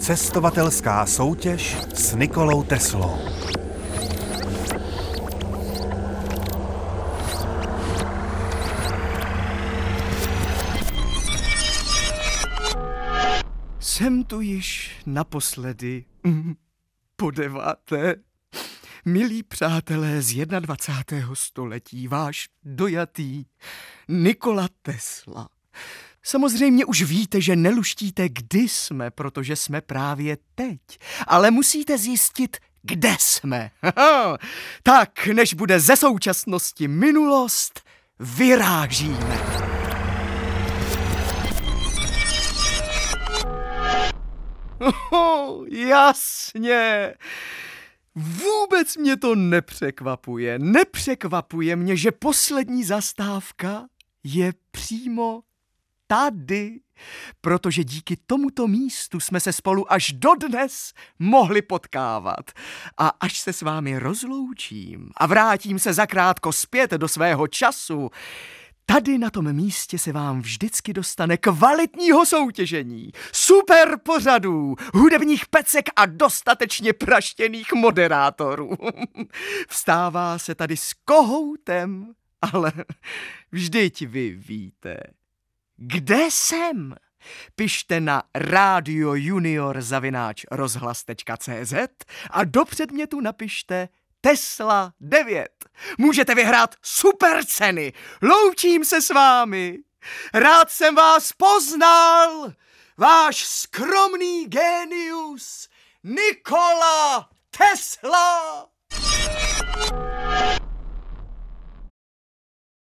Cestovatelská soutěž s Nikolou Teslou. Jsem tu již naposledy, po 9. Milí přátelé z 21. století, váš dojatý Nikola Tesla. Samozřejmě už víte, že neluštíte, kdy jsme, protože jsme právě teď. Ale musíte zjistit, kde jsme. Tak, než bude ze současnosti minulost, vyrážíme. Jasně. Vůbec mě to nepřekvapuje. Nepřekvapuje mě, že poslední zastávka je přímo tady, protože díky tomuto místu jsme se spolu až dodnes mohli potkávat. A až se s vámi rozloučím a vrátím se zakrátko zpět do svého času, tady na tom místě se vám vždycky dostane kvalitního soutěžení, super pořadů, hudebních pecek a dostatečně praštěných moderátorů. Vstává se tady s kohoutem, ale vždyť vy víte, kde jsem? Pište na radiojunior@rozhlas.cz a do předmětu napište Tesla 9. Můžete vyhrát super ceny. Loučím se s vámi. Rád jsem vás poznal. Váš skromný génius Nikola Tesla.